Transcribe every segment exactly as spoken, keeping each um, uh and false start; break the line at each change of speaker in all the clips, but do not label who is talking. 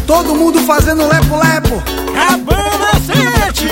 Todo mundo fazendo lepo-lepo.
Cabana sete.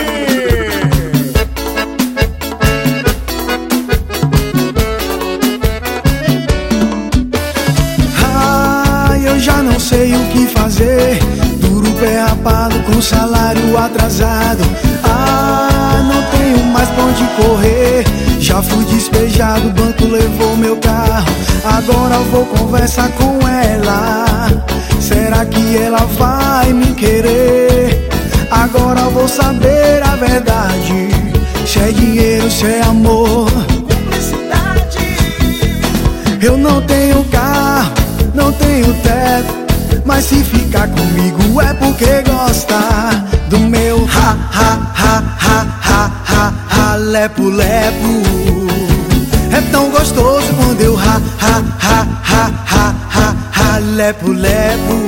Ai, eu já não sei o que fazer. Duro pé rapado com salário atrasado. Ah, não tenho mais pra onde correr. Já fui despejado, o banco levou meu carro. Agora vou conversar com ela. Será que ela vai me querer? Agora vou saber a verdade. Se é dinheiro, se é amor, cumplicidade. Eu não tenho carro, não tenho teto, mas se ficar comigo é porque gosta do meu ha, ha, ha, ha, ha, ha, ha, lepo, lepo. É tão gostoso quando eu ha, ha, ha, ha, ha, ha, ha, lepo, lepo.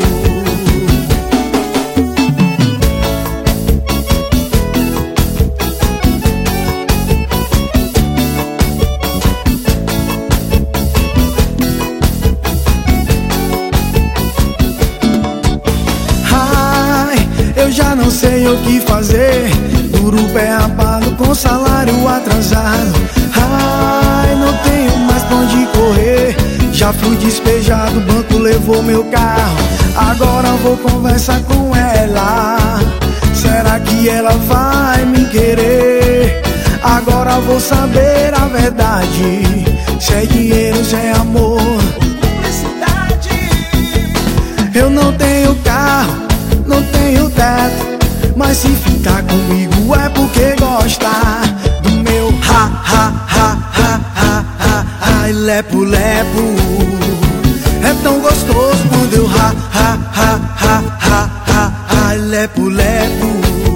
Ai, eu já não sei o que fazer. Duro pé rapado com salário atrasado. Ai, não tenho mais pra onde correr. Já fui despejado, o banco levou meu carro. Agora vou conversar com ela. Será que ela vai me querer? Agora vou saber a verdade. Se é dinheiro, se é amor, cumplicidade. Eu não tenho carro, não tenho teto, mas se ficar comigo é porque gosta do meu ha, ha, ha, ha, ha, ha, ha, lepo, lepo. É tão gostoso quando eu ha, ha, ha, ha, ha, ha, ha, lepo, lepo.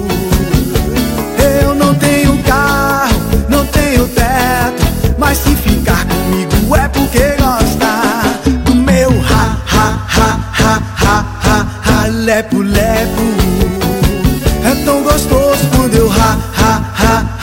Eu não tenho carro, não tenho teto, mas se ficar comigo é porque gosta do meu ha, ha, ha, ha, ha, ha, ha, lepo, lepo. É tão gostoso quando eu ha, ha, ha,